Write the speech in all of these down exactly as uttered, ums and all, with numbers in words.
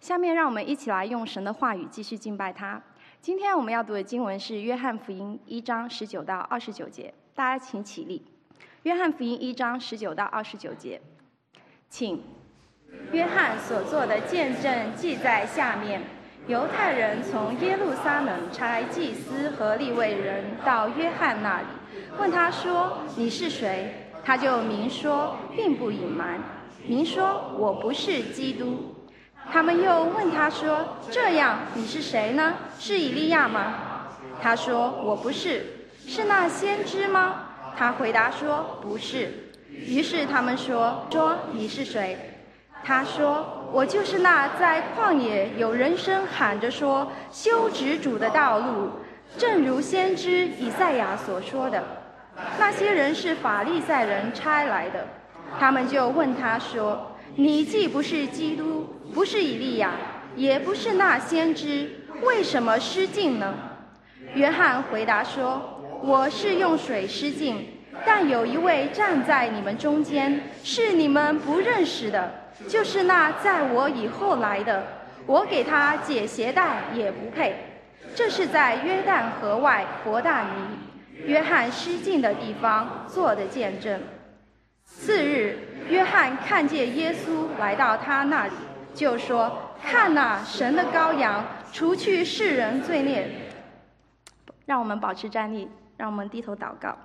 下面让我们一起来用神的话语继续敬拜他。今天我们要读的经文是约翰福音一章十九到二十九节，大家请起立。约翰福音一章十九到二十九节，请。约翰所做的见证记在下面。犹太人从耶路撒冷差祭司和利未人到约翰那里，问他说：“你是谁？”他就明说，并不隐瞒，明说：“我不是基督。”他们又问他说：“这样，你是谁呢？是以利亚吗？”他说：“我不是。”是那先知吗？他回答说：“不是。”于是他们说：“说你是谁？”他说：“我就是那在旷野有人声喊着说，修直主的道路，正如先知以赛亚所说的。”那些人是法利赛人差来的，他们就问他说：“你既不是基督，不是以利亚，也不是那先知，为什么失禁呢？”约翰回答说：“我是用水施浸，但有一位站在你们中间，是你们不认识的，就是那在我以后来的，我给他解鞋带也不配。”这是在约旦河外伯大尼，约翰施浸的地方做的见证。次日，约翰看见耶稣来到他那里，就说：“看哪，神的羔羊，除去世人罪孽。”让我们保持站立，让我们低头祷告。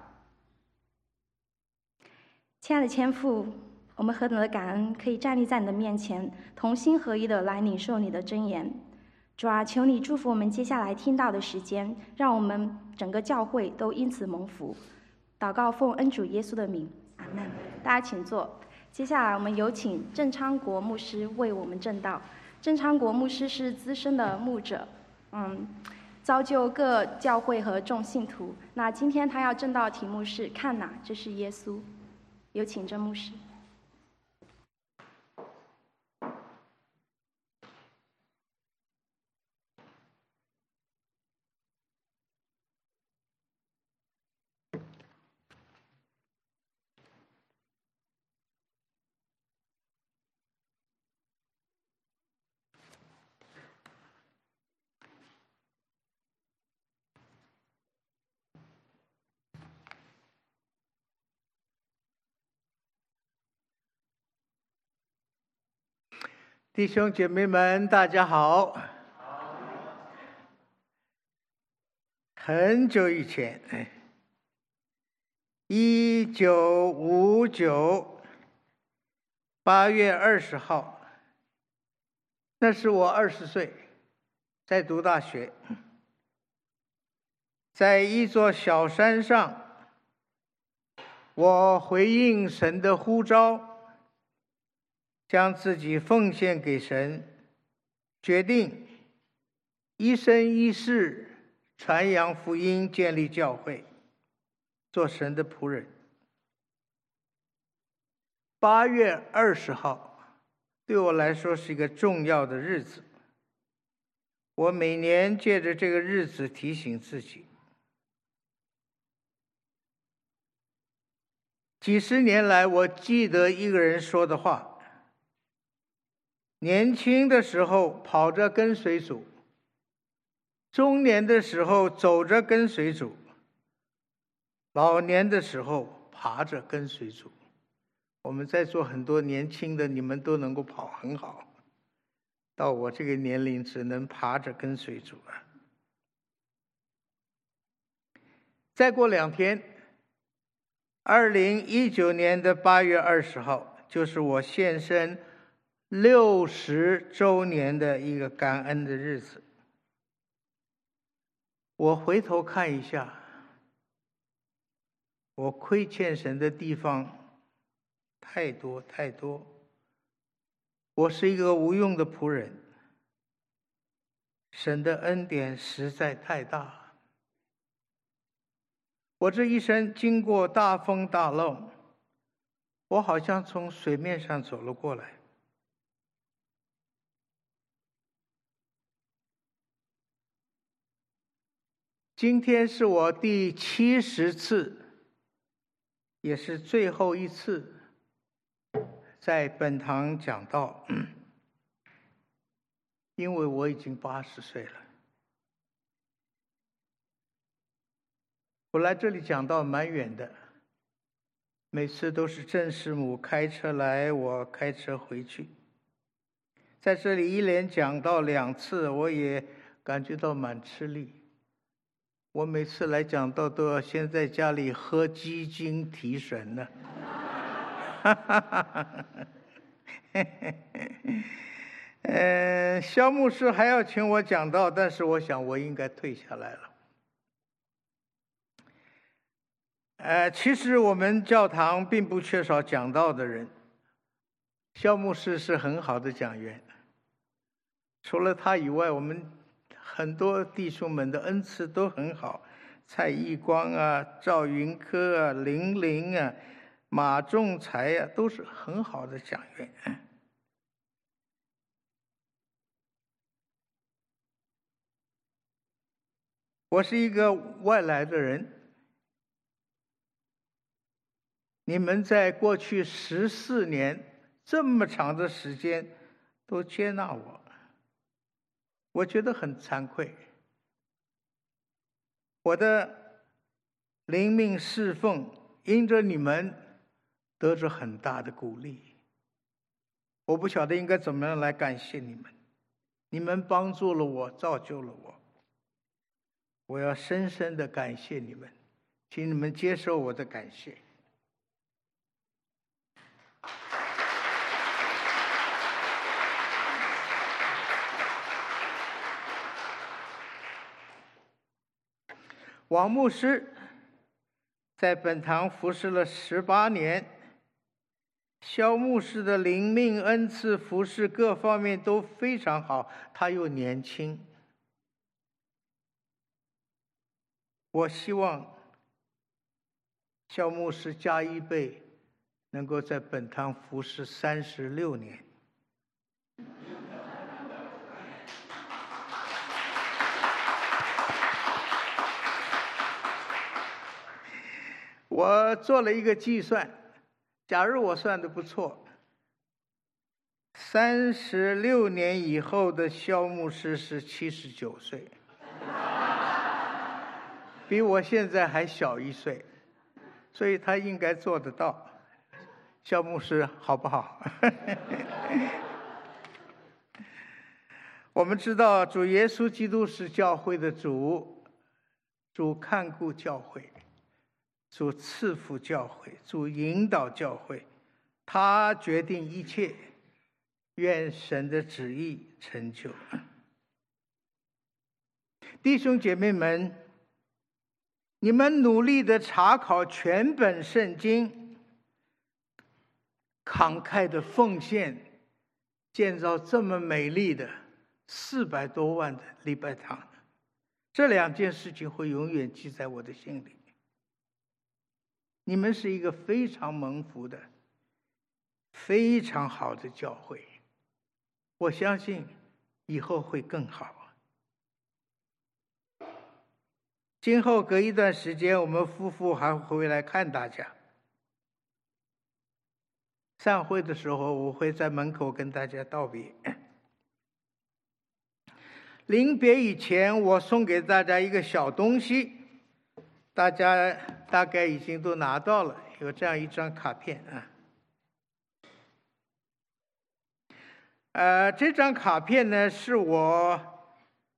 亲爱的天父，我们何等的感恩，可以站立在你的面前，同心合一的来领受你的真言。主啊，求你祝福我们接下来听到的时间，让我们整个教会都因此蒙福。祷告奉恩主耶稣的名，阿们。大家请坐。接下来我们有请郑昌国牧师为我们证道。郑昌国牧师是资深的牧者，嗯，造就各教会和众信徒。那今天他要证道的题目是“看哪，这是耶稣”。有请郑牧师。 弟兄姐妹们，大家好。很久以前，一九五九八月二十号，那是我二十岁，在读大学，在一座小山上，我回应神的呼召，将自己奉献给神，决定一生一世传扬福音，建立教会，做神的仆人。八月二十号对我来说是一个重要的日子，我每年借着这个日子提醒自己，几十年来我记得一个人说的话：年轻的时候跑着跟随主，中年的时候走着跟随主，老年的时候爬着跟随主。我们在座很多年轻的，你们都能够跑很好，到我这个年龄只能爬着跟随主了。再过两天，二零一九年的八月二十号，就是我献身六十周年的一个感恩的日子。我回头看一下，我亏欠神的地方太多太多。我是一个无用的仆人，神的恩典实在太大。我这一生经过大风大浪，我好像从水面上走了过来。今天是我第七十次，也是最后一次在本堂讲道。 因为我已经八十岁了。我来这里讲道蛮远的，每次都是郑师母开车来，我开车回去。在这里一连讲到两次，我也感觉到蛮吃力。我每次来讲道都要先在家里喝鸡精提神呢。呃，肖牧师还要请我讲道，但是我想我应该退下来了。呃，其实我们教堂并不缺少讲道的人，肖牧师是很好的讲员。除了他以外，我们很多弟兄们的恩赐都很好，蔡义光啊、赵云科啊、林林啊、马仲才啊，都是很好的讲员。我是一个外来的人，你们在过去十四年这么长的时间都接纳我，我觉得很惭愧。我的灵命侍奉因着你们得着很大的鼓励，我不晓得应该怎么样来感谢你们。你们帮助了我，造就了我，我要深深的感谢你们，请你们接受我的感谢。王牧师在本堂服侍了十八年，肖牧师的灵命恩赐服侍各方面都非常好，他又年轻。我希望肖牧师加一倍，能够在本堂服侍三十六年。我做了一个计算，假如我算的不错，三十六年以后的肖牧师是七十九岁，比我现在还小一岁，所以他应该做得到。肖牧师好不好？我们知道主耶稣基督是教会的主，主看顾教会，主赐福教会，主引导教会，他决定一切，愿神的旨意成就。弟兄姐妹们，你们努力的查考全本圣经，慷慨的奉献，建造这么美丽的四百多万的礼拜堂，这两件事情会永远记在我的心里。你们是一个非常蒙福的、非常好的教会，我相信以后会更好。今后隔一段时间，我们夫妇还会回来看大家。散会的时候，我会在门口跟大家道别。临别以前，我送给大家一个小东西，大家大概已经都拿到了，有这样一张卡片啊。呃，这张卡片呢是我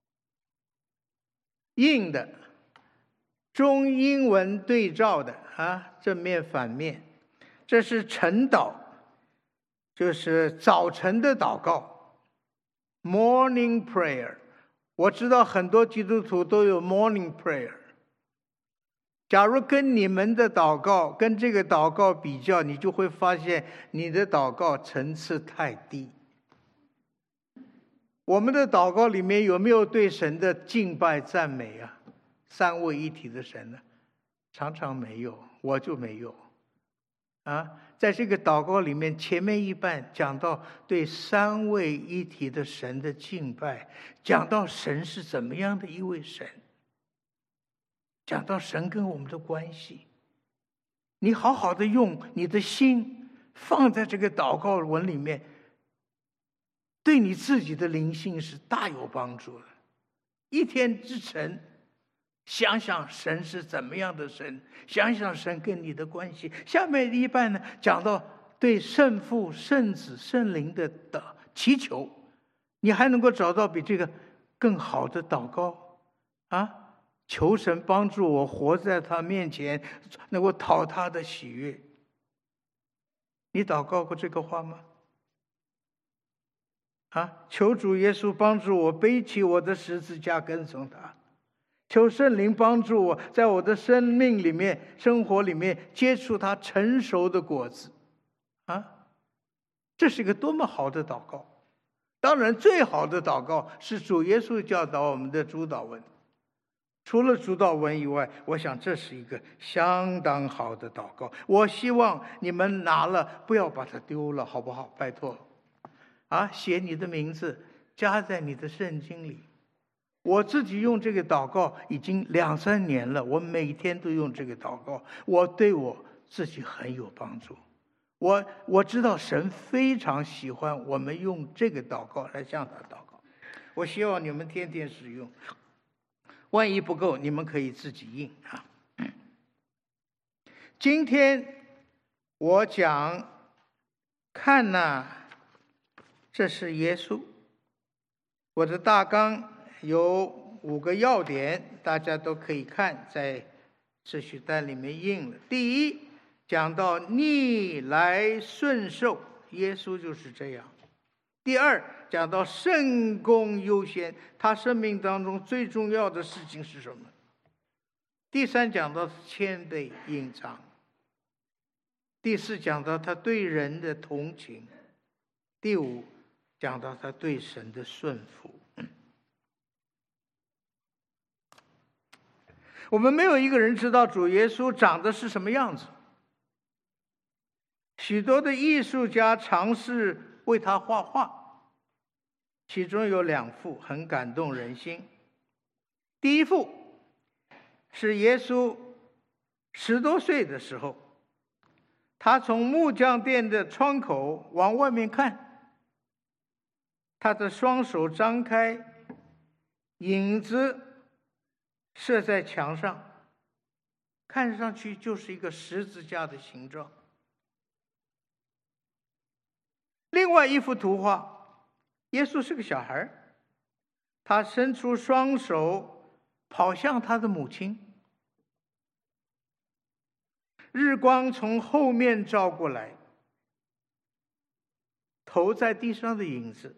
印的，中英文对照的啊，正面反面。这是晨祷，就是早晨的祷告 ，Morning Prayer。我知道很多基督徒都有 Morning Prayer。假如跟你们的祷告跟这个祷告比较，你就会发现你的祷告层次太低。我们的祷告里面有没有对神的敬拜赞美啊？三位一体的神呢？常常没有，我就没有啊。在这个祷告里面，前面一半讲到对三位一体的神的敬拜，讲到神是怎么样的一位神，讲到神跟我们的关系。你好好的用你的心放在这个祷告文里面， 对你自己的灵性是大有帮助的。一天之晨，想想神是怎么样的神，想想神跟你的关系。下面一半呢，讲到对圣父、圣子、圣灵的的祈求，你还能够找到比这个更好的祷告啊？求神帮助我活在他面前，能够讨他的喜悦。你祷告过这个话吗？啊，求主耶稣帮助我背起我的十字架跟从他。求圣灵帮助我，在我的生命里面、生活里面接触他成熟的果子，啊，这是一个多么好的祷告！当然，最好的祷告是主耶稣教导我们的主祷文。除了主祷文以外，我想这是一个相当好的祷告。我希望你们拿了不要把它丢了，好不好？拜托，啊，写你的名字，加在你的圣经里。我自己用这个祷告已经两三年了，我每天都用这个祷告，我对我自己很有帮助。我我知道神非常喜欢我们用这个祷告来向他祷告，我希望你们天天使用。万一不够，你们可以自己印啊。今天我讲，看呐，这是耶稣。我的大纲有五个要点，大家都可以看，在秩序单里面印了。第一，讲到逆来顺受，耶稣就是这样。第二，讲到圣功优先，他生命当中最重要的事情是什么？第三，讲到谦卑隐藏。第四，讲到他对人的同情。第五，讲到他对神的顺服。我们没有一个人知道主耶稣长得是什么样子。许多的艺术家尝试为他画画，其中有两幅很感动人心。第一幅是耶稣十多岁的时候，他从木匠店的窗口往外面看，他的双手张开，影子射在墙上，看上去就是一个十字架的形状。另外一幅图画，耶稣是个小孩，他伸出双手跑向他的母亲，日光从后面照过来，投在地上的影子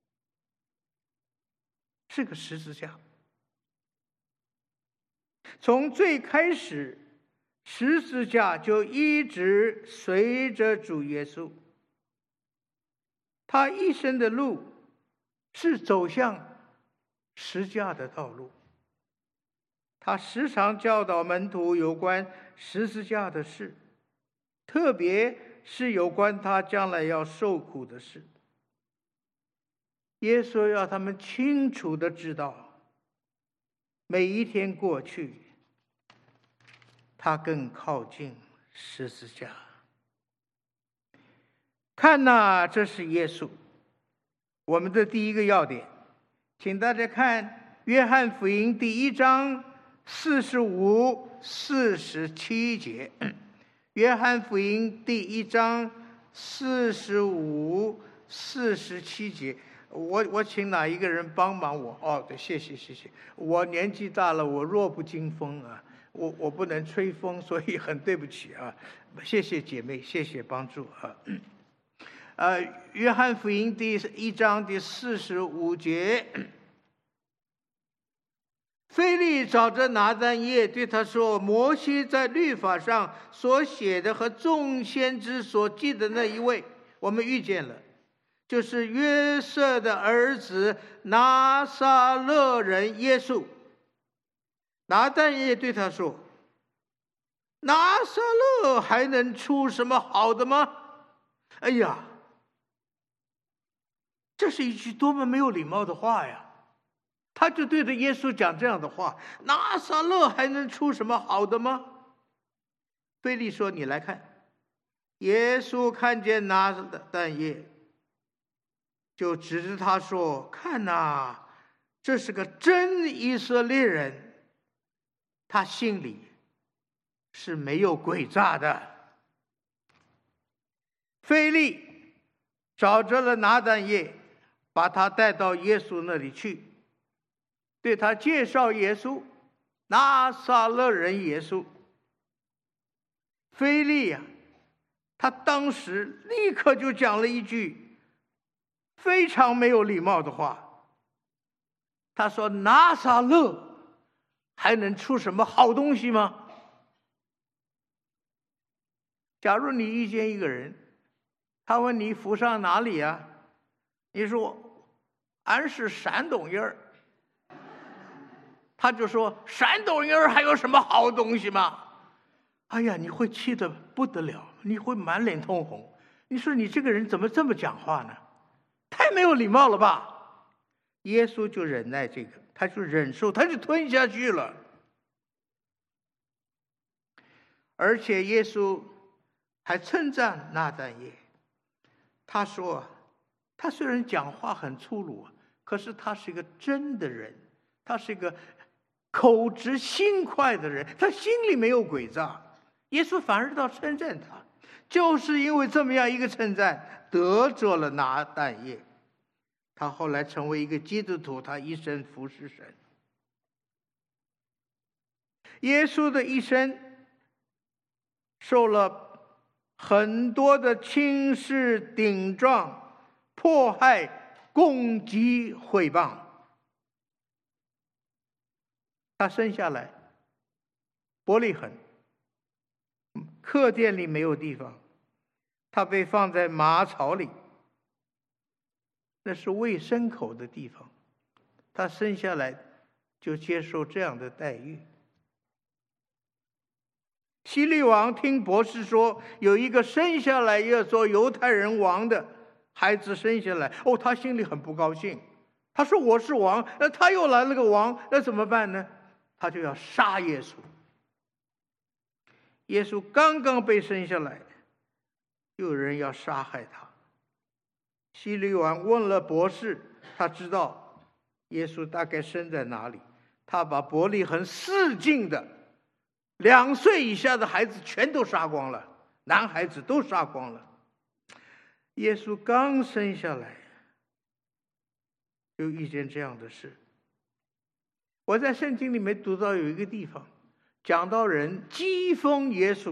是个十字架。从最开始，十字架就一直随着主耶稣，他一生的路是走向十字架的道路。他时常教导门徒有关十字架的事，特别是有关他将来要受苦的事。耶稣要他们清楚地知道，每一天过去，他更靠近十字架。看呐，这是耶稣。我们的第一个要点，请大家看约翰福音第一章四十五、四十七节。约翰福音第一章四十五、四十七节。我我请哪一个人帮忙我？哦，对，谢谢谢谢。我年纪大了，我弱不禁风啊，我我不能吹风，所以很对不起啊。谢谢姐妹，谢谢帮助啊。呃，约翰福音第一章第四十五节，腓力找着拿但业，对他说：“摩西在律法上所写的和众先知所记的那一位，我们遇见了，就是约瑟的儿子拿撒勒人耶稣。”拿但业对他说：“拿撒勒还能出什么好的吗？”哎呀，这是一句多么没有礼貌的话呀！他就对着耶稣讲这样的话：“拿撒勒还能出什么好的吗？”腓力说：“你来看。”耶稣看见拿但业， 就指着他说：“看哪，这是个真以色列人，他心里是没有诡诈的。”腓利找着了拿但业，把他带到耶稣那里去，对他介绍耶稣，拿撒勒人耶稣。腓利呀、啊，他当时立刻就讲了一句非常没有礼貌的话。他说：“拿撒勒还能出什么好东西吗？”假如你遇见一个人，他问你府上哪里啊？你说俺是山东人儿，他就说山东人还有什么好东西吗？哎呀，你会气得不得了，你会满脸通红。你说你这个人怎么这么讲话呢？太没有礼貌了吧？耶稣就忍耐这个，他就忍受，他就吞下去了。而且耶稣还称赞拿但业，他说他虽然讲话很粗鲁，可是他是一个真的人，他是一个口直心快的人，他心里没有诡诈。耶稣反而到称赞他，就是因为这么样一个称赞，得着了拿但业。他后来成为一个基督徒，他一生服侍神。耶稣的一生受了很多的轻视、顶撞、迫害、攻击、毁谤。他生下来，伯利恒客店里没有地方，他被放在马槽里，那是喂牲口的地方。他生下来就接受这样的待遇。希律王听博士说有一个生下来要做犹太人王的孩子生下来，哦，他心里很不高兴。他说我是王，那他又来了个王，那怎么办呢？他就要杀耶稣。耶稣刚刚被生下来，有人要杀害他。希律王问了博士，他知道耶稣大概生在哪里，他把伯利恒四境的两岁以下的孩子全都杀光了，男孩子都杀光了。耶稣刚生下来，就遇见这样的事。我在圣经里面读到有一个地方讲到人讥讽耶稣。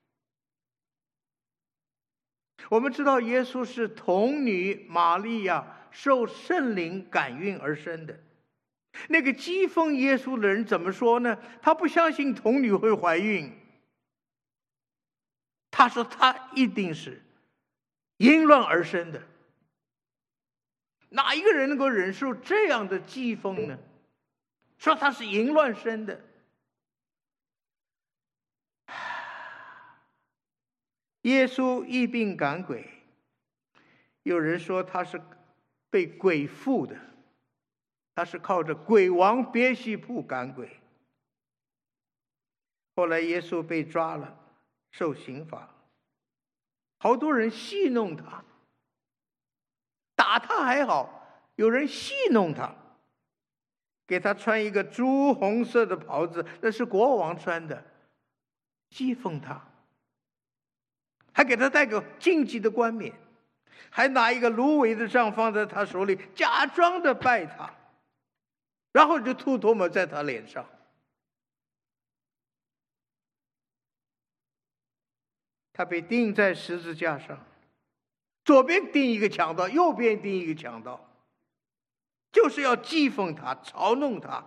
我们知道耶稣是童女玛利亚受圣灵感孕而生的。那个讥讽耶稣的人怎么说呢？他不相信童女会怀孕，他说他一定是淫乱而生的。哪一个人能够忍受这样的讥讽呢？说他是淫乱生的。耶稣医病赶鬼，有人说他是被鬼附的，他是靠着鬼王别西卜赶鬼。后来耶稣被抓了，受刑罚，好多人戏弄他，打他还好，有人戏弄他，给他穿一个朱红色的袍子，那是国王穿的，讥讽他，还给他戴个荆棘的冠冕，还拿一个芦苇的杖放在他手里，假装的拜他，然后就吐唾沫在他脸上。他被钉在十字架上，左边钉一个强盗，右边钉一个强盗，就是要讥讽他，嘲弄他。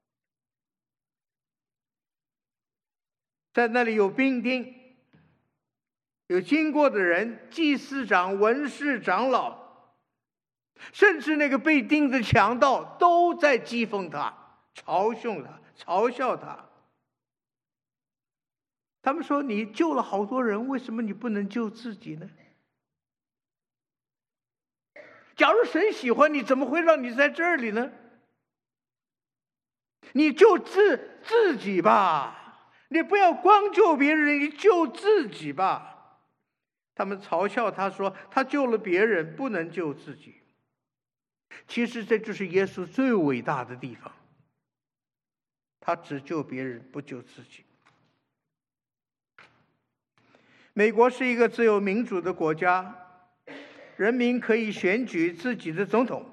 在那里有兵丁，有经过的人，祭司长、文士、长老，甚至那个被钉的强盗都在讥讽他，嘲讽他，嘲笑他。他们说，你救了好多人，为什么你不能救自己呢？假如神喜欢你，怎么会让你在这里呢？你救自自己吧，你不要光救别人，你救自己吧。他们嘲笑他说，他救了别人，不能救自己。 其实这就是耶稣最伟大的地方，他只救别人，不救自己。美国是一个自由民主的国家，人民可以选举自己的总统，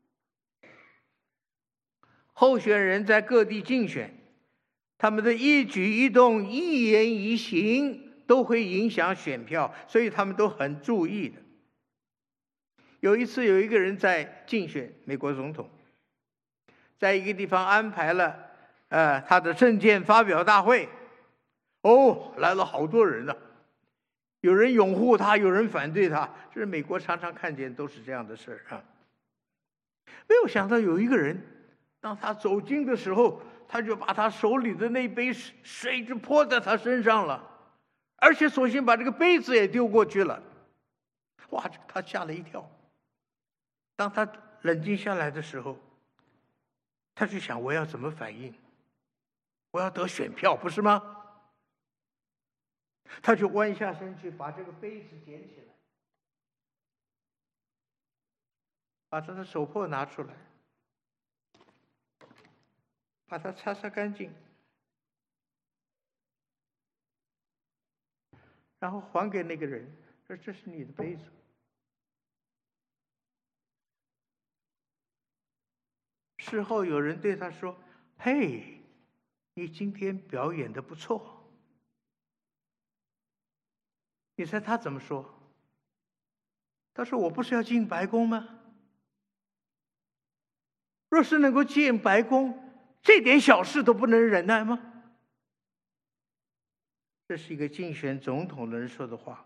候选人在各地竞选，他们的一举一动、一言一行都会影响选票，所以他们都很注意的。有一次，有一个人在竞选美国总统，在一个地方安排了呃他的政见发表大会，哦，来了好多人呢、啊，有人拥护他，有人反对他，这是美国常常看见都是这样的事啊。没有想到有一个人，当他走近的时候，他就把他手里的那杯水就泼在他身上了，而且索性把这个杯子也丢过去了。哇，他吓了一跳。当他冷静下来的时候，他就想，我要怎么反应？我要得选票，不是吗？他就弯下身去把这个杯子捡起来，把他的手帕拿出来，把它擦擦干净，然后还给那个人，说这是你的杯子。事后有人对他说，嘿，你今天表演得不错。你猜他怎么说？他说，我不是要进白宫吗？若是能够进白宫，这点小事都不能忍耐吗？这是一个竞选总统的人说的话。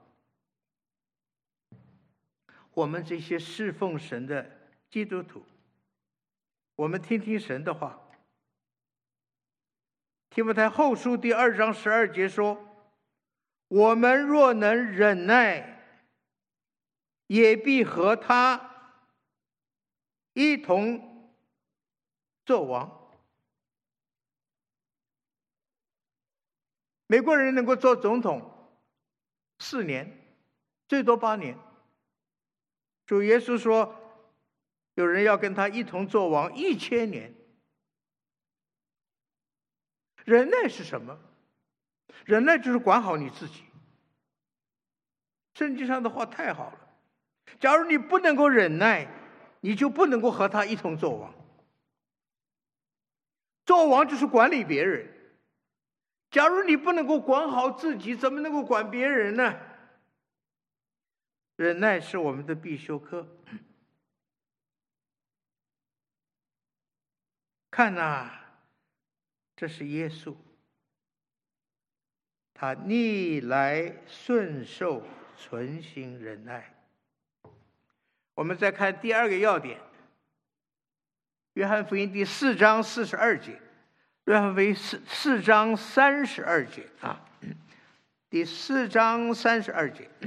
我们这些侍奉神的基督徒，我们听听神的话。提摩太后书第二章十二节说，我们若能忍耐，也必和他一同作王。美国人能够做总统四年，最多八年。主耶稣说，有人要跟他一同作王一千年。忍耐是什么？忍耐就是管好你自己。圣经上的话太好了，假如你不能够忍耐，你就不能够和他一同作王。作王就是管理别人，假如你不能够管好自己，怎么能够管别人呢？忍耐是我们的必修课。看呐、啊，这是耶稣，他逆来顺受，存心忍耐。我们再看第二个要点，约翰福音第四章四十二节，约翰福音四四章三十二节啊，第四章三十二节，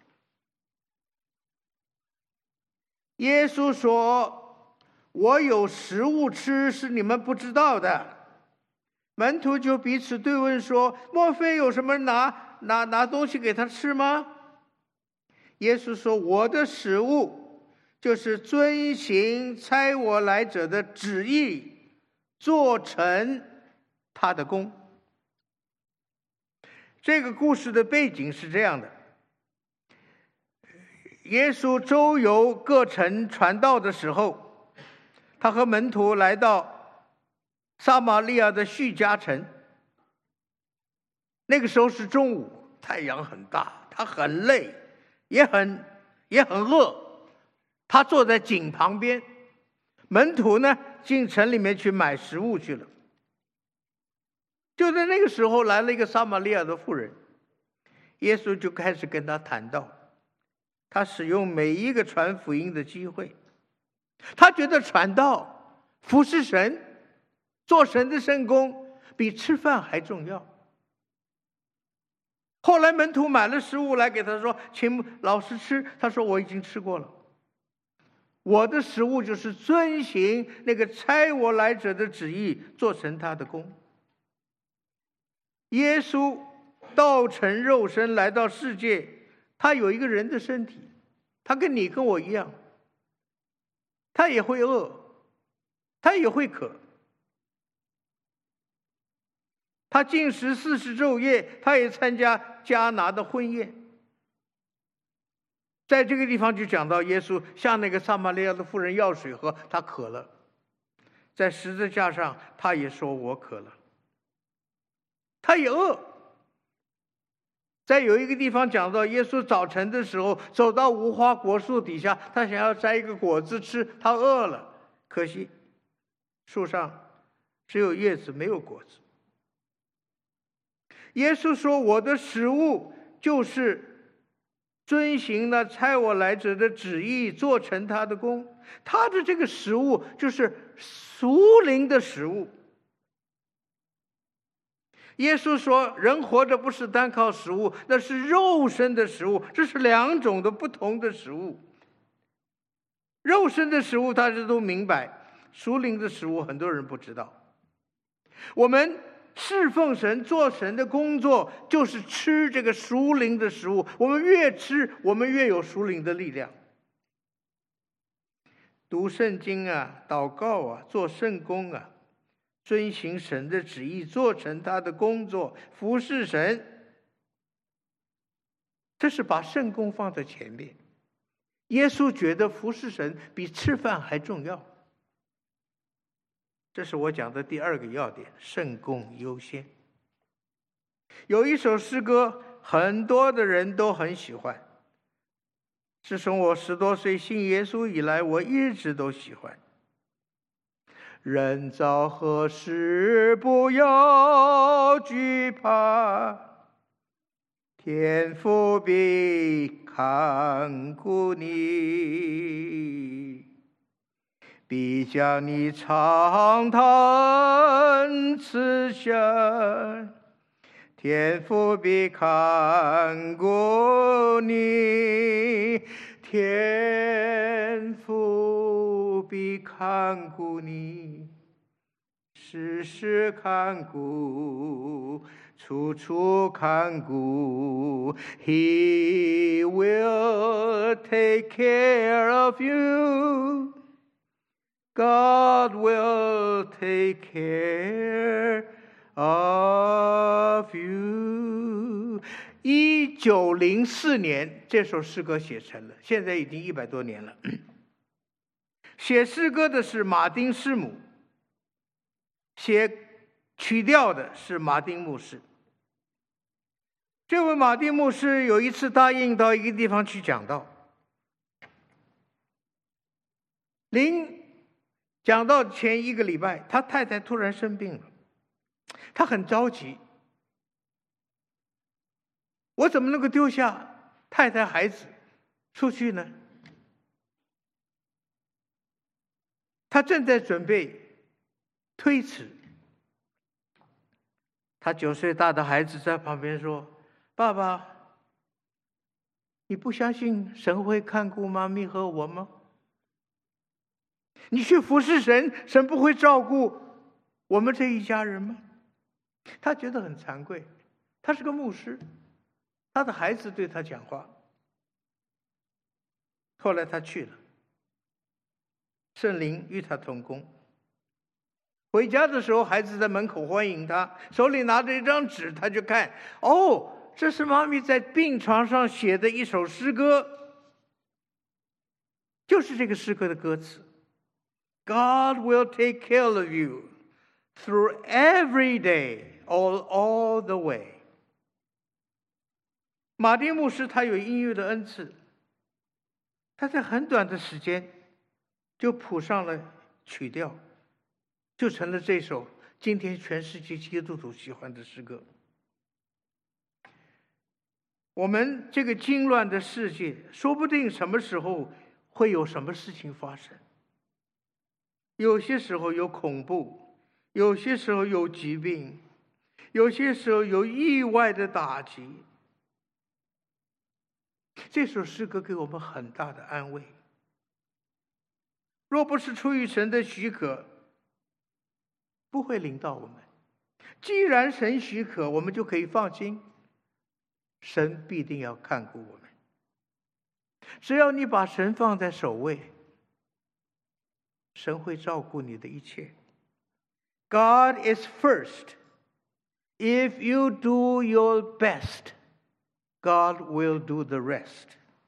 耶稣说：“我有食物吃，是你们不知道的。”门徒就彼此对问说：“莫非有什么拿拿拿东西给他吃吗？”耶稣说：“我的食物就是遵行差我来者的旨意，做成他的功。”这个故事的背景是这样的：耶稣周游各城传道的时候，他和门徒来到撒玛利亚的叙加城。那个时候是中午，太阳很大，他很累，也很也很饿。他坐在井旁边，门徒呢进城里面去买食物去了。就在那个时候，来了一个撒玛利亚的妇人，耶稣就开始跟他谈道。他使用每一个传福音的机会，他觉得传道、服侍神、做神的圣工比吃饭还重要。后来门徒买了食物来给他说：“请老师吃。”他说：“我已经吃过了，我的食物就是遵行那个差我来者的旨意，做成他的功。”耶稣道成肉身来到世界，他有一个人的身体，他跟你跟我一样。 他也会饿，他也会渴。他禁食四十昼夜，他也参加迦拿的婚宴。在这个地方就讲到耶稣向那个撒玛利亚的妇人要水喝，他渴了。在十字架上，他也说我渴了。他也饿。在有一个地方讲到耶稣早晨的时候走到无花果树底下，他想要摘一个果子吃，他饿了，可惜树上只有叶子没有果子。耶稣说我的食物就是遵行那差我来者的旨意，做成他的功。他的这个食物就是属灵的食物。耶稣说人活着不是单靠食物，那是肉身的食物，这是两种的不同的食物。肉身的食物大家都明白，属灵的食物很多人不知道。我们侍奉神做神的工作就是吃这个属灵的食物，我们越吃我们越有属灵的力量。读圣经啊，祷告啊，做圣工啊，遵行神的旨意，做成他的工作，服侍神，这是把圣工放在前面。耶稣觉得服侍神比吃饭还重要。这是我讲的第二个要点，圣工优先。有一首诗歌很多的人都很喜欢，自从我十多岁信耶稣以来，我一直都喜欢。人遭何事不要惧怕，天父必看顾你，必将你长坛赐下，天父必看顾你，天父必看顾你，时时看顾，处处看顾。He will take care of you. God will take care of you. 一九零四年，这首诗歌写成了，现在已经一百多年了。写诗歌的是马丁师母，写曲调的是马丁牧师。这位马丁牧师有一次答应到一个地方去讲道，临讲道前一个礼拜，他太太突然生病了，他很着急。我怎么能够丢下太太孩子出去呢？他正在准备推辞，他九岁大的孩子在旁边说：爸爸，你不相信神会看顾妈咪和我吗？你去服侍神，神不会照顾我们这一家人吗？他觉得很惭愧，他是个牧师，他的孩子对他讲话。后来他去了，圣灵与他同工。回家的时候，孩子在门口欢迎他，手里拿着一张纸，他就看，哦，这是妈咪在病床上写的一首诗歌，就是这个诗歌的歌词。God will take care of you through every day, all, all the way. 马丁牧师他有音乐的恩赐，他在很短的时间就谱上了曲调，就成了这首今天全世界基督徒喜欢的诗歌。我们这个惊乱的世界，说不定什么时候会有什么事情发生。有些时候有恐怖，有些时候有疾病，有些时候有意外的打击。这首诗歌给我们很大的安慰。若不是出于神的许可，不会临到我们。既然神许可，我们就可以放心，神必定要看顾我们。只要你把神放在首位， 神会照顾你的一切。God is first. If you do your best, God will do the rest.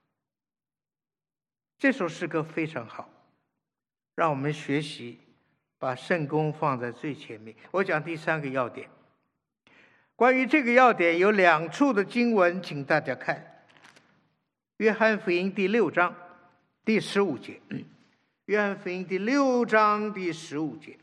这首诗歌非常好，让我们学习把圣工放在最前面。我讲第三个要点。关于这个要点有两处的经文，请大家看约翰福音第六章第十五节。约翰福音第六章第十五节。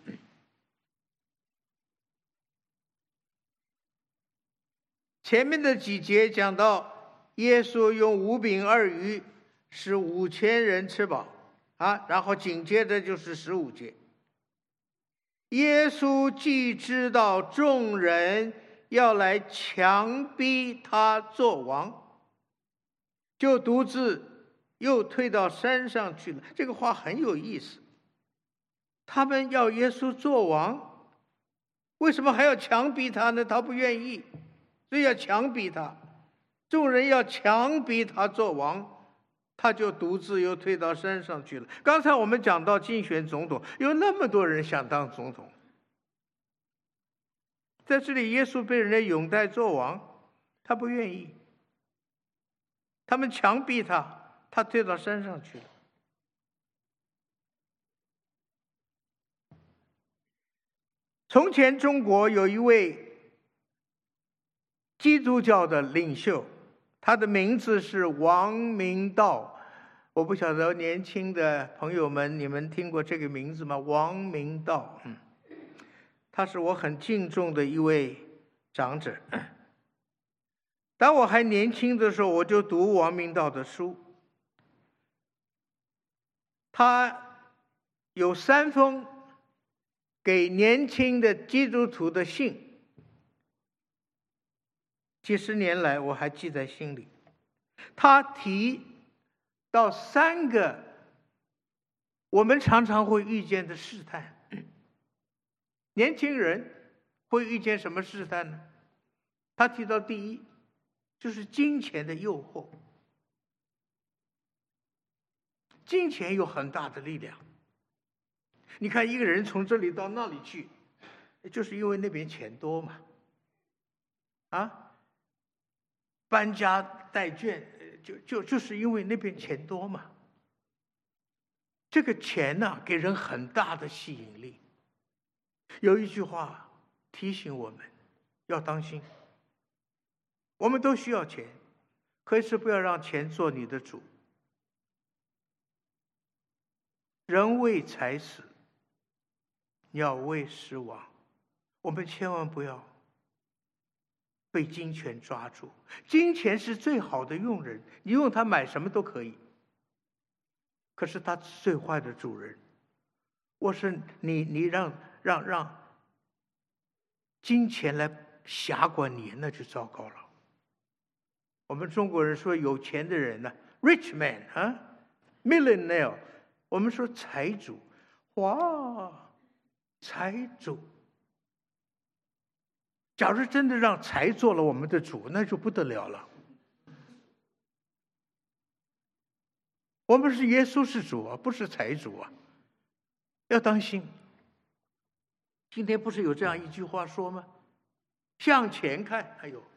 前面的几节讲到耶稣用五饼二鱼使五千人吃饱啊，然后紧接着就是十五节。耶稣既知道众人要来强逼他做王，就独自又退到山上去了。这个话很有意思，他们要耶稣做王，为什么还要强逼他呢？他不愿意，所以要强逼他。众人要强逼他做王，他就独自又退到山上去了。刚才我们讲到竞选总统，有那么多人想当总统，在这里耶稣被人家拥戴做王，他不愿意，他们强逼他，他退到山上去了。从前中国有一位基督教的领袖，他的名字是王明道。我不晓得年轻的朋友们，你们听过这个名字吗？王明道，嗯，他是我很敬重的一位长者。当我还年轻的时候，我就读王明道的书。他有三封给年轻的基督徒的信，几十年来我还记在心里。他提到三个我们常常会遇见的试探。年轻人会遇见什么试探呢？他提到第一，就是金钱的诱惑。金钱有很大的力量。你看一个人从这里到那里去，就是因为那边钱多嘛。啊，搬家带眷，就就就是因为那边钱多嘛。这个钱呢、啊，给人很大的吸引力。有一句话提醒我们要当心，我们都需要钱，可是不要让钱做你的主。人为财死，鸟为食亡。我们千万不要被金钱抓住。金钱是最好的佣人，你用它买什么都可以，可是它最坏的主人。我说你你让让让金钱来辖管你，那就糟糕了。我们中国人说有钱的人呢 ，rich man 啊 ，millionaire， 我们说财主，哇，财主。假如真的让财做了我们的主，那就不得了了。我们是耶稣是主啊，不是财主啊，要当心。今天不是有这样一句话说吗？向前看。哎呦，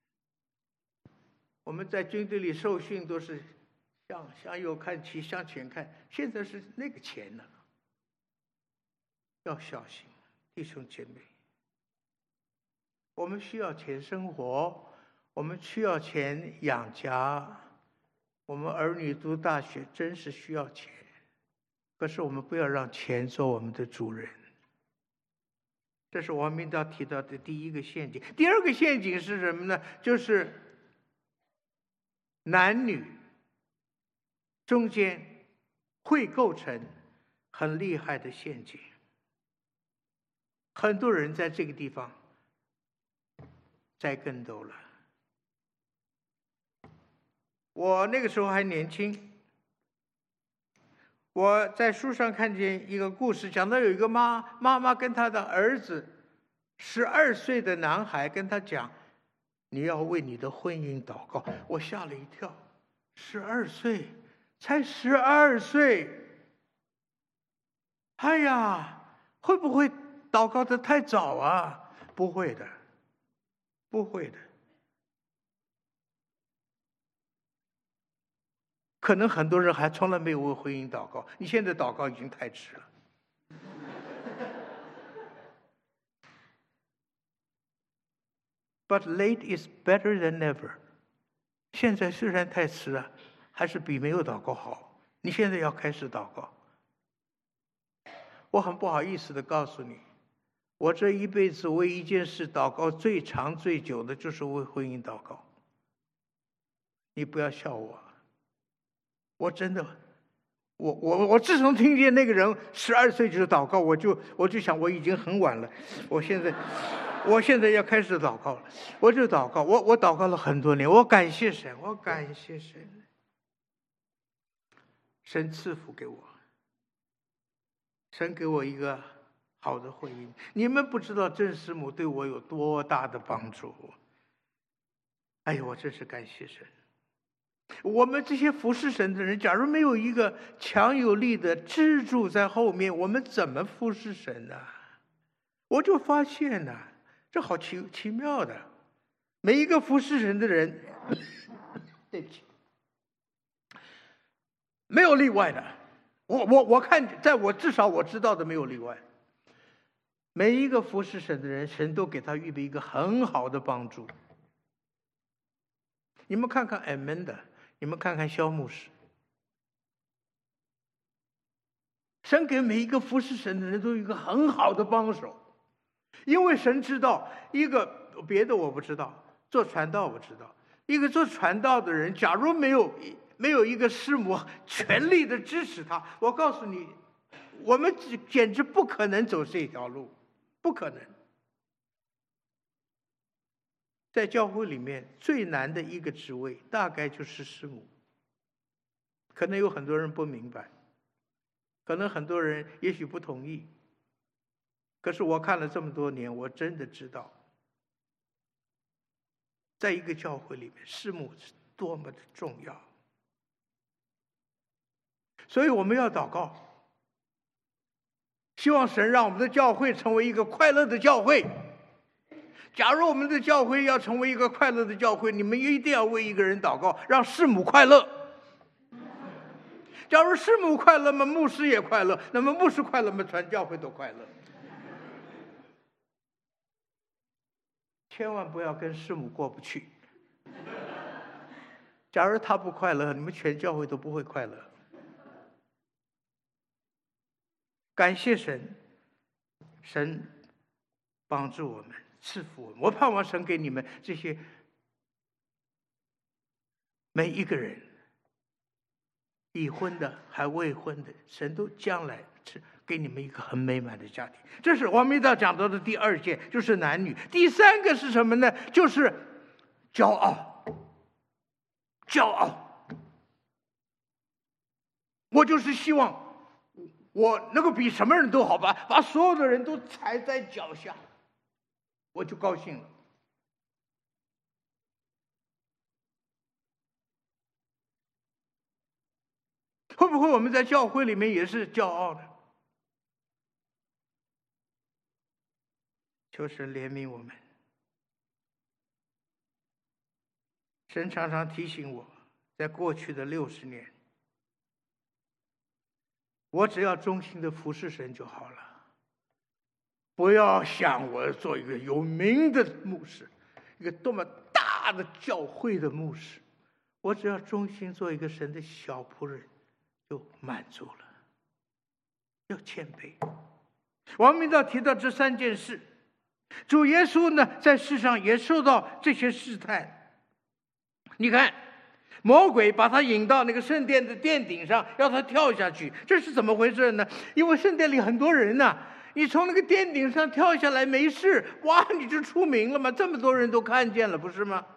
我们在军队里受训都是向向右看齐，向前看。现在是那个钱呢，要小心，弟兄姐妹。我们需要钱生活，我们需要钱养家，我们儿女读大学真是需要钱，可是我们不要让钱做我们的主人。这是王明道提到的第一个陷阱。第二个陷阱是什么呢？就是男女中间会构成很厉害的陷阱。很多人在这个地方栽跟斗了。我那个时候还年轻，我在书上看见一个故事，讲到有一个妈妈妈跟她的儿子十二岁的男孩跟他讲，你要为你的婚姻祷告。我吓了一跳，十二岁，才十二岁， 哎呀，会不会祷告得太早啊？不会的，不会的。可能很多人还从来没有为婚姻祷告，你现在祷告已经太迟了。But late is better than never。现在虽然太迟了，还是比没有祷告好。你现在要开始祷告。我很不好意思的告诉你，我这一辈子为一件事祷告最长最久的，就是为婚姻祷告。你不要笑我，我真的，我我我自从听见那个人十二岁就祷告，我就我就想我已经很晚了，我现在。我现在要开始祷告了，我就祷告，我我祷告了很多年，我感谢神，我感谢神，神赐福给我，神给我一个好的婚姻。你们不知道郑师母对我有多大的帮助，哎呦，我真是感谢神。我们这些服侍神的人，假如没有一个强有力的支柱在后面，我们怎么服侍神呢？我就发现呢、啊。这好奇奇妙的，每一个服侍神的人，对不起，没有例外的。我我我看，在我至少我知道的没有例外。每一个服侍神的人，神都给他预备一个很好的帮助。你们看看 Amanda， 你们看看肖牧师，神给每一个服侍神的人都有一个很好的帮手。因为神知道，一个别的我不知道，做传道我知道，一个做传道的人，假如没有没有一个师母全力的支持他，我告诉你，我们简直不可能走这条路，不可能。在教会里面最难的一个职位，大概就是师母。可能有很多人不明白，可能很多人也许不同意。可是我看了这么多年，我真的知道，在一个教会里面，师母是多么的重要。所以我们要祷告，希望神让我们的教会成为一个快乐的教会。假如我们的教会要成为一个快乐的教会，你们一定要为一个人祷告，让师母快乐。假如师母快乐嘛，牧师也快乐；那么牧师快乐嘛，全教会都快乐。千万不要跟师母过不去。假如他不快乐，你们全教会都不会快乐。感谢神，神帮助我们，赐福我们。我盼望神给你们这些每一个人，已婚的还未婚的，神都将来给你们一个很美满的家庭。这是王明道讲到的第二件，就是男女。第三个是什么呢？就是骄傲。骄傲。我就是希望我能够比什么人都好，把把所有的人都踩在脚下，我就高兴了。会不会我们在教会里面也是骄傲的？求神怜悯我们。神常常提醒我，在过去的六十年，我只要忠心的服侍神就好了，不要想我做一个有名的牧师，一个多么大的教会的牧师，我只要忠心做一个神的小仆人就满足了。要谦卑。王明道提到这三件事，主耶稣呢在世上也受到这些试探。你看，魔鬼把他引到那个圣殿的殿顶上，要他跳下去，这是怎么回事呢？因为圣殿里很多人呐、啊，你从那个殿顶上跳下来没事，哇，你就出名了吗？这么多人都看见了，不是吗？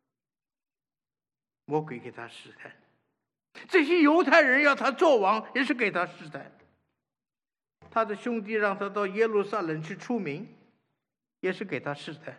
魔鬼给他试探，这些犹太人要他做王，也是给他试探。他的兄弟让他到耶路撒冷去出名，也是给他试探。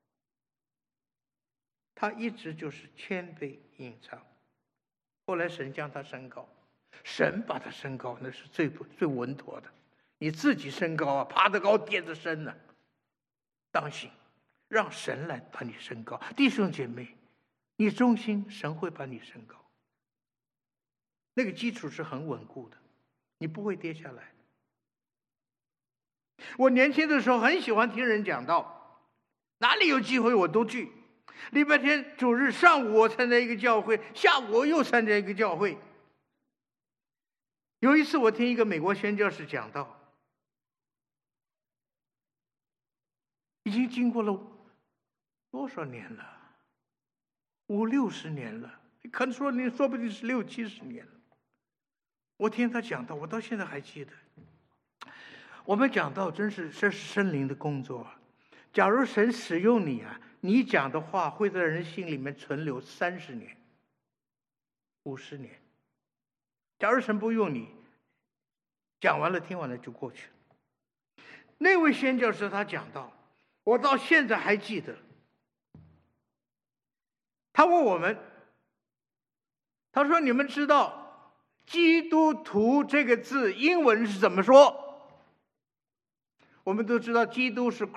他一直就是谦卑隐藏，后来神将他升高，神把他升高，那是最最稳妥的， 你自己升高啊，爬得高跌得深呢、啊，当心，让神来把你升高。弟兄姐妹，你忠心，神会把你升高。那个基础是很稳固的，你不会跌下来。我年轻的时候很喜欢听人讲道，哪里有机会我都去。礼拜天主日上午我参加一个教会，下午我又参加一个教会。有一次我听一个美国宣教士讲道，已经经过了多少年了？五六十年了，可能说你说不定是六七十年了。我听他讲道，我到现在还记得。我们讲道真是这是圣灵的工作。假如神使用你啊，你讲的话会在人心里面存留三十年、五十年。假如神不用你，讲完了听完了就过去了。那位宣教师他讲道，我到现在还记得。他问我们，他说：“你们知道基督徒这个字英文是怎么说？”我们都知道基督是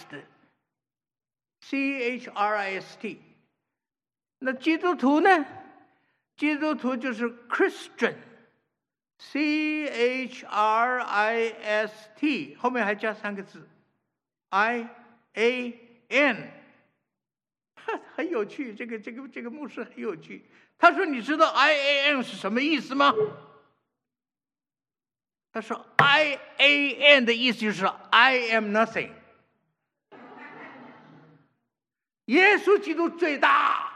Christ，C H R I S T。那基督徒呢？基督徒就是 Christian，C H R I S T， 后面还加三个字 I A N。很有趣，这个这个这个牧师很有趣。他说：“你知道 I A N 是什么意思吗？”他说 ：“I A N 的意思就是 I am nothing。耶稣基督最大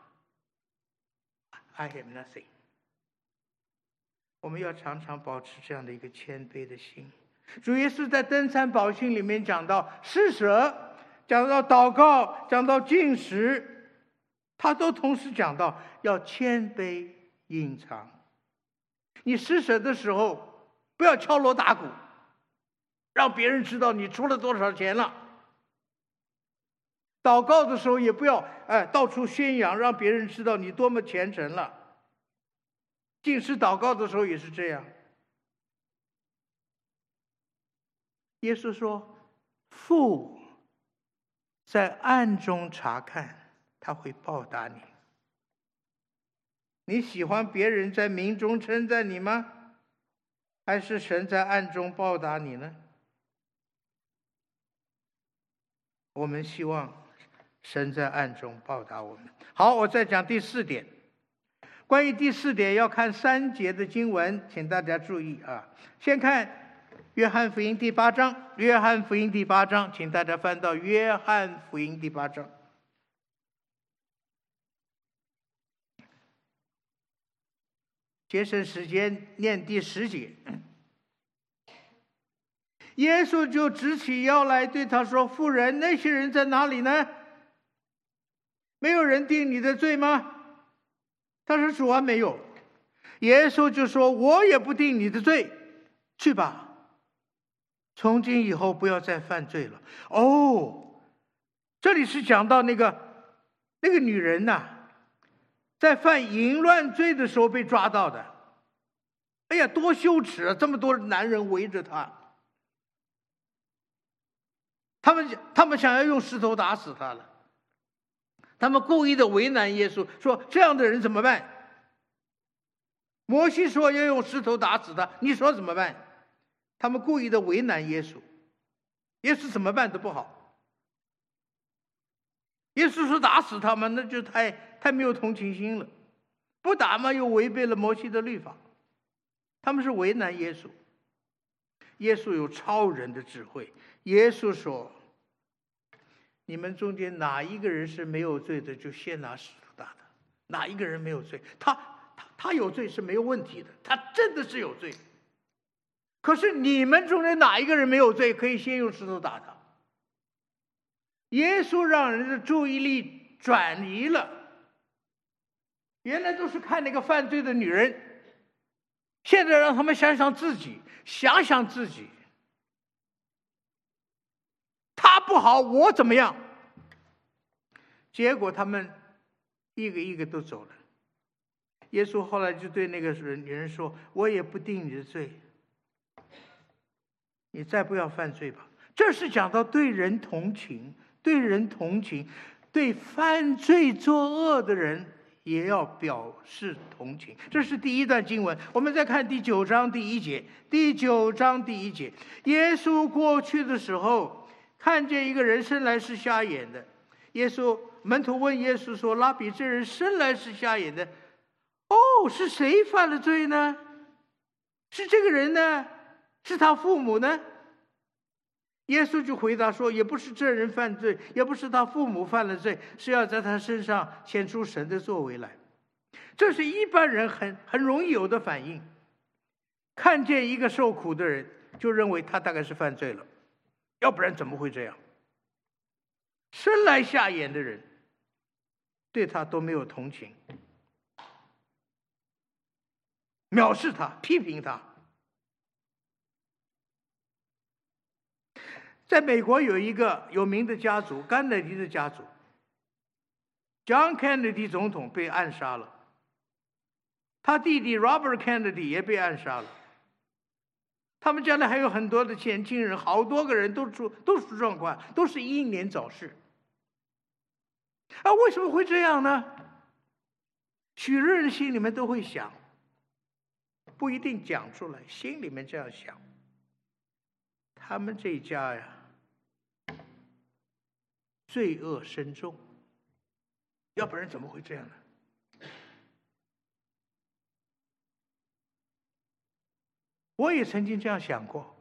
，I am nothing。我们要常常保持这样的一个谦卑的心。主耶稣在登山宝训里面讲到施舍，讲到祷告，讲到禁食，他都同时讲到要谦卑隐藏。你施舍的时候，不要敲锣打鼓，让别人知道你出了多少钱了。祷告的时候也不要哎到处宣扬，让别人知道你多么虔诚了。禁食祷告的时候也是这样。耶稣说：“父在暗中查看，他会报答你。”你喜欢别人在明中称赞你吗？还是神在暗中报答你呢？我们希望神在暗中报答我们。好，我再讲第四点。关于第四点要看三节的经文，请大家注意啊。先看约翰福音第八章，约翰福音第八章，请大家翻到约翰福音第八章。节省时间，念第十节。耶稣就直起腰来对他说：“妇人，那些人在哪里呢？没有人定你的罪吗？”他说：“主啊，没有。”耶稣就说：“我也不定你的罪，去吧，从今以后不要再犯罪了。”哦，这里是讲到那个那个女人呐、啊，在犯淫乱罪的时候被抓到的。哎呀，多羞耻啊！这么多男人围着她，他们他们想要用石头打死她了。他们故意的为难耶稣，说这样的人怎么办？摩西说要用石头打死他，你说怎么办？他们故意的为难耶稣，耶稣怎么办都不好。耶稣说打死他们，那就太太没有同情心了。不打嘛，又违背了摩西的律法。他们是为难耶稣。耶稣有超人的智慧。耶稣说：“你们中间哪一个人是没有罪的，就先拿石头打他。哪一个人没有罪？他他他有罪是没有问题的，他真的是有罪。可是你们中间哪一个人没有罪，可以先用石头打他。”耶稣让人的注意力转移了，原来都是看那个犯罪的女人，现在让他们想想自己，想想自己。他不好，我怎么样？结果他们一个一个都走了。耶稣后来就对那个女人说：“我也不定你的罪， 你再不要犯罪吧。这是讲到对人同情，对人同情，对犯罪作恶的人也要表示同情。这是第一段经文。我们再看第九章第一节。第九章第一节，耶稣过去的时候，看见一个人生来是瞎眼的。耶稣门徒问耶稣说：“拉比，这人生来是瞎眼的，哦，是谁犯了罪呢？是这个人呢？是他父母呢？”耶稣就回答说：“也不是这人犯罪，也不是他父母犯了罪，是要在他身上显出神的作为来。”这是一般人很很容易有的反应。看见一个受苦的人，就认为他大概是犯罪了，要不然怎么会这样？生来瞎眼的人，对他都没有同情，藐视他，批评他。在美国有一个有名的家族，甘乃迪的家族。John Kennedy 总统被暗杀了，他弟弟 Robert Kennedy 也被暗杀了。他们家里还有很多的年轻人，好多个人都出都出状况，都是英年早逝。啊，为什么会这样呢？许多人心里面都会想，不一定讲出来，心里面这样想。他们这一家呀，罪恶深重，要不然怎么会这样呢？我也曾经这样想过，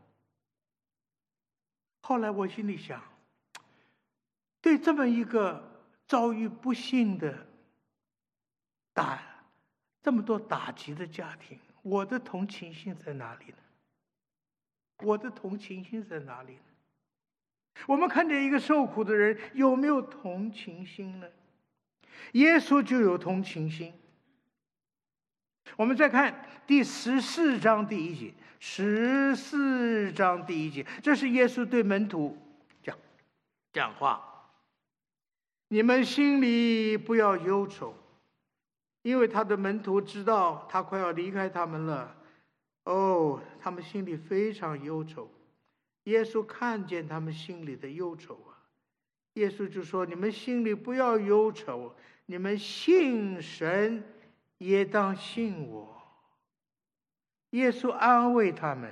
后来我心里想，对这么一个遭遇不幸的打这么多打击的家庭，我的同情心在哪里呢？我的同情心在哪里呢？我们看见一个受苦的人，有没有同情心呢？耶稣就有同情心。我们再看第十四章第一节，十四章第一节，这是耶稣对门徒讲讲话：你们心里不要忧愁，因为他的门徒知道他快要离开他们了。哦，他们心里非常忧愁。耶稣看见他们心里的忧愁啊，耶稣就说：你们心里不要忧愁，你们信神也当信我。耶稣安慰他们，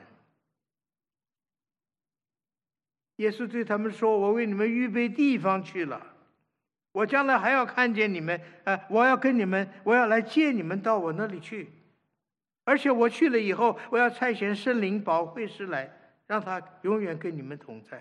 耶稣对他们说：我为你们预备地方去了，我将来还要看见你们，呃，我要跟你们，我要来接你们到我那里去。而且我去了以后，我要差遣圣灵保惠师来，让他永远跟你们同在。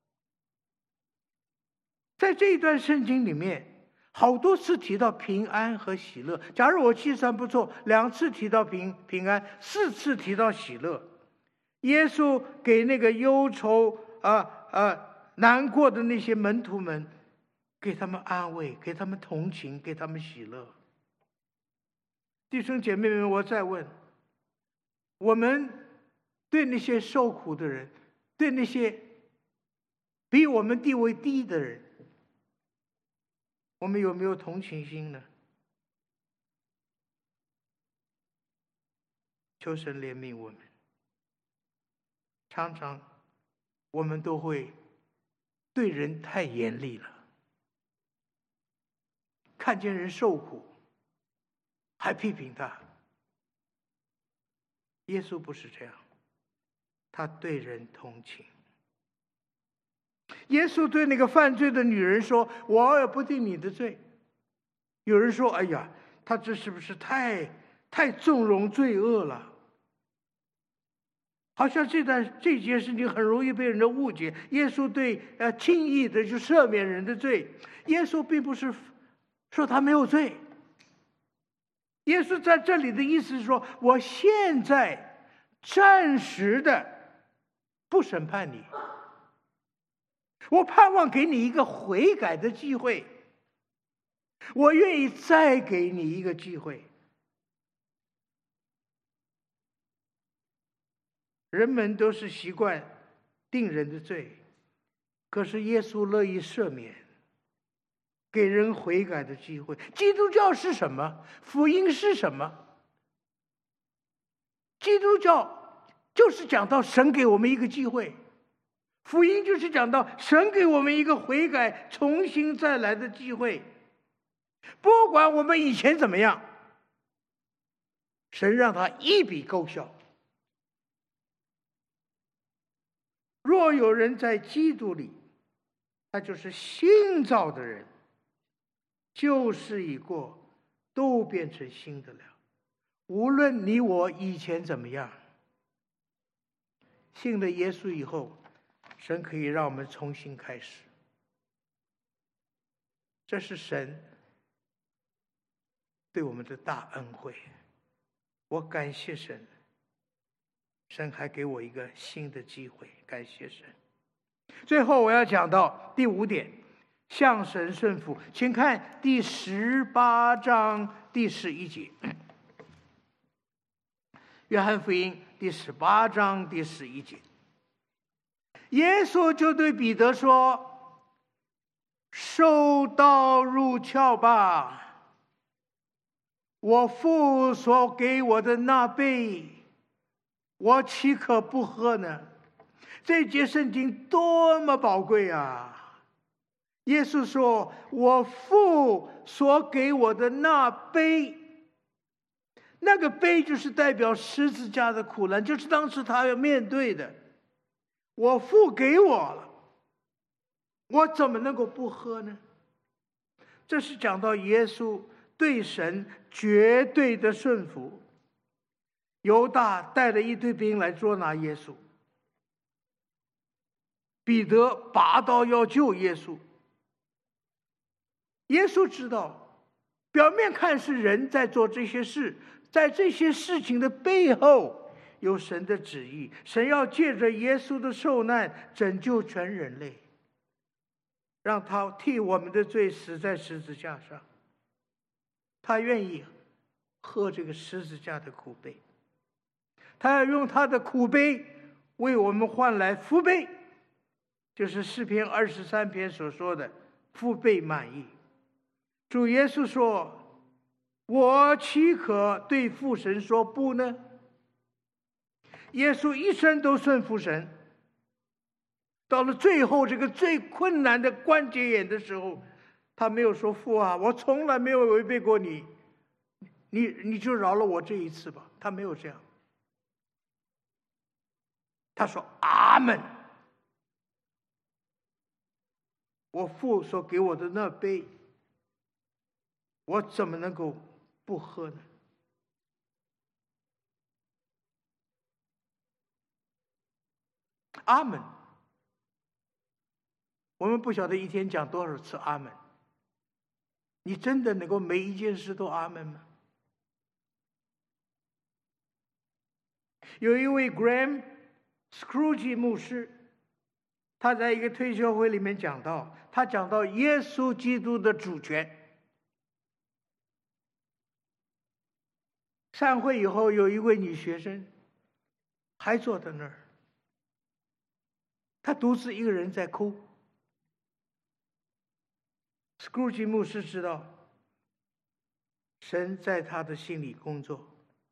在这一段圣经里面，好多次提到平安和喜乐。假如我计算不错，两次提到平平安，四次提到喜乐。耶稣给那个忧愁啊啊难过的那些门徒们，给他们安慰，给他们同情，给他们喜乐。弟兄姐妹们，我再问，我们对那些受苦的人，对那些比我们地位低的人，我们有没有同情心呢？求神怜悯我们。常常我们都会对人太严厉了，看见人受苦还批评他。耶稣不是这样，他对人同情。耶稣对那个犯罪的女人说：我也不定你的罪。有人说：哎呀，他这是不是太太纵容罪恶了？好像这段这件事情很容易被人的误解。耶稣对呃轻易的就赦免人的罪，耶稣并不是说他没有罪。耶稣在这里的意思是说，我现在暂时的不审判你，我盼望给你一个悔改的机会，我愿意再给你一个机会。人们都是习惯定人的罪，可是耶稣乐意赦免，给人悔改的机会。基督教是什么？福音是什么？基督教就是讲到神给我们一个机会，福音就是讲到神给我们一个悔改、重新再来的机会。不管我们以前怎么样，神让他一笔勾销。若有人在基督里，他就是新造的人，旧事已过，都变成新的了。无论你我以前怎么样，信了耶稣以后，神可以让我们重新开始。这是神对我们的大恩惠，我感谢神。神还给我一个新的机会，感谢神。最后我要讲到第五点，向神顺服，请看第十八章第十一节，约翰福音第十八章第十一节，耶稣就对彼得说：“收刀入鞘吧，我父所给我的那杯，我岂可不喝呢？”这节圣经多么宝贵啊！耶稣说：“我父所给我的那杯，那个杯就是代表十字架的苦难，就是当时他要面对的。我父给我了，我怎么能够不喝呢？”这是讲到耶稣对神绝对的顺服。犹大带了一堆兵来捉拿耶稣，彼得拔刀要救耶稣。耶稣知道，表面看是人在做这些事，在这些事情的背后有神的旨意。神要借着耶稣的受难拯救全人类，让他替我们的罪死在十字架上。他愿意喝这个十字架的苦杯，他要用他的苦杯为我们换来福杯，就是诗篇二十三篇所说的福杯满溢。主耶稣说：“我岂可对父神说不呢？”耶稣一生都顺服神，到了最后这个最困难的关节眼的时候，他没有说：“父啊，我从来没有违背过你，你你就饶了我这一次吧。”他没有这样，他说：“阿们，我父所给我的那杯，我怎么能够不喝呢？”阿们。我们不晓得一天讲多少次阿们。你真的能够每一件事都阿们吗？有一位 Graham Scrooge 牧师，他在一个退休会里面讲到，他讲到耶稣基督的主权。散会以后，有一位女学生还坐在那儿，她独自一个人在哭。Scrooge 牧师知道神在他的心里工作，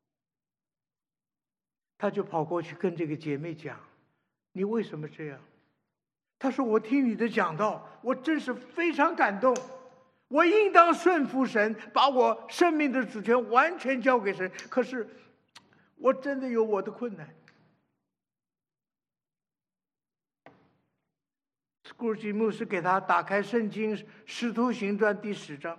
他就跑过去跟这个姐妹讲：“你为什么这样？”她说：“我听你的讲道，我真是非常感动。我应当顺服神，把我生命的主权完全交给神。可是，我真的有我的困难。” Scrooge 牧师给他打开圣经《使徒行传》第十章，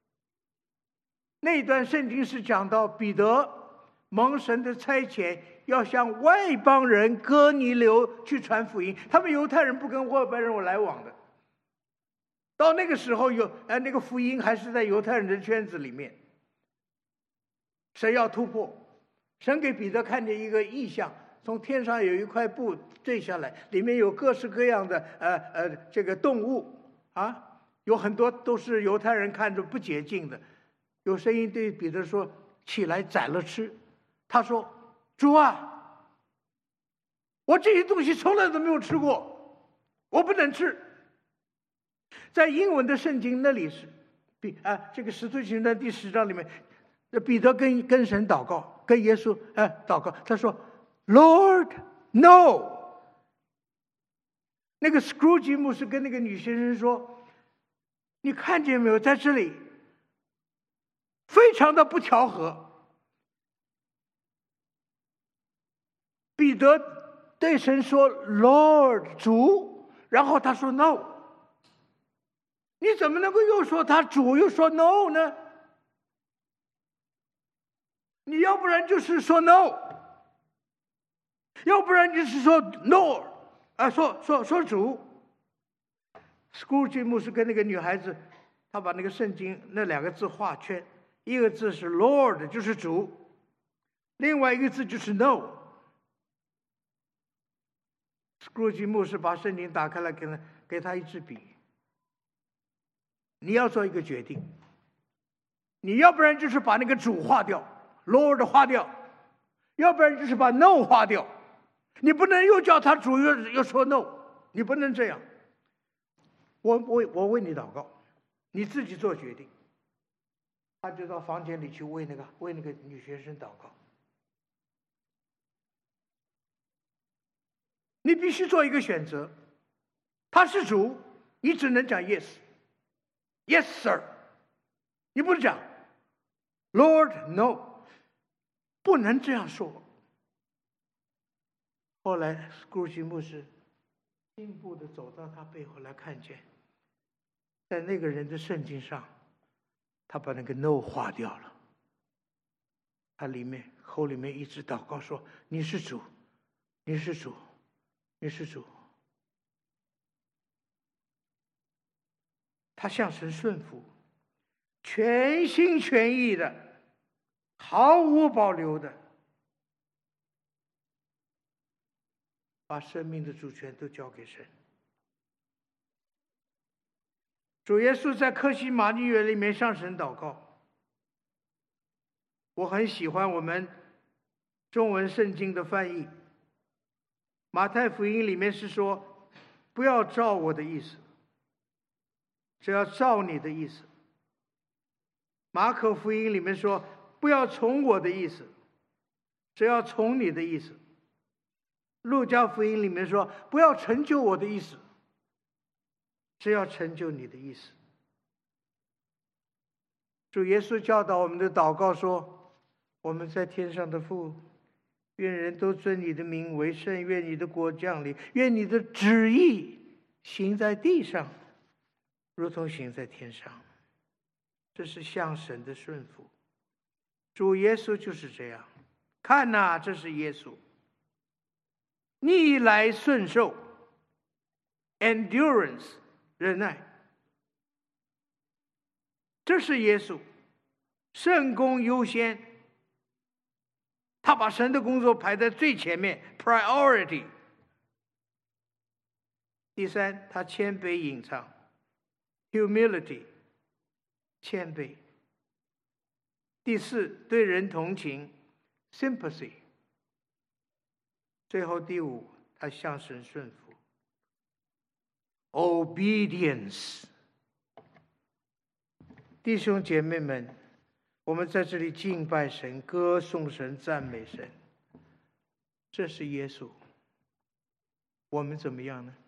那段圣经是讲到彼得蒙神的差遣，要向外邦人哥尼流去传福音。他们犹太人不跟外邦人有来往的。到那个时候有，呃，那个福音还是在犹太人的圈子里面。神要突破，神给彼得看见一个异象，从天上有一块布坠下来，里面有各式各样的呃呃这个动物啊，有很多都是犹太人看着不洁净的。有声音对彼得说：“起来宰了吃。”他说：“主啊，我这些东西从来都没有吃过，我不能吃。”在英文的圣经那里是比啊这个使徒行传第十章里面，彼得跟跟神祷告，跟耶稣哎祷告，他说：“ Lord, no。那个 Scrooge 牧师跟那个女先生说：“你看见没有，在这里非常的不调和。”彼得对神说 ：“Lord， 主。”然后他说 ：“No。”你怎么能够又说他主又说 no 呢？你要不然就是说 no， 要不然就是说 no 啊，说说说主。Scrooge 牧师跟那个女孩子，他把那个圣经那两个字画圈，一个字是 Lord， 就是主，另外一个字就是 no。Scrooge 牧师把圣经打开来，给他给他一支笔。你要做一个决定，你要不然就是把那个主划掉 ，Lord 划掉，要不然就是把 No 划掉。你不能又叫他主又又说 No， 你不能这样。我我我为你祷告，你自己做决定。他就到房间里去为那个为那个女学生祷告。你必须做一个选择，他是主，你只能讲 yes。Yes, sir。你不能讲 Lord, no， 不能这样说。后来Scrooge牧师进步的走到他背后来，看见在那个人的圣经上，他把那个 no 划掉了。他里面后里面一直祷告说：“你是主，你是主，你是主。”他向神顺服，全心全意的，毫无保留的，把生命的主权都交给神。主耶稣在客西马尼园里面向神祷告。我很喜欢我们中文圣经的翻译。马太福音里面是说：“不要照我的意思，只要照你的意思。”马可福音里面说：“不要从我的意思，只要从你的意思。”路加福音里面说：“不要成就我的意思，只要成就你的意思。”主耶稣教导我们的祷告说：“我们在天上的父，愿人都尊你的名为圣，愿你的国降临，愿你的旨意行在地上，如同行在天上。”这是向神的顺服。主耶稣就是这样。看哪、啊，这是耶稣逆来顺受 endurance 忍耐，这是耶稣圣功优先，他把神的工作排在最前面 priority。 第三，他谦卑隐藏 humility 谦卑。第四，对人同情 sympathy。最后第五，他向神顺服 obedience。 弟兄姐妹们，我们在这里敬拜神，歌颂神，赞美神，这是耶稣。我们怎么样呢？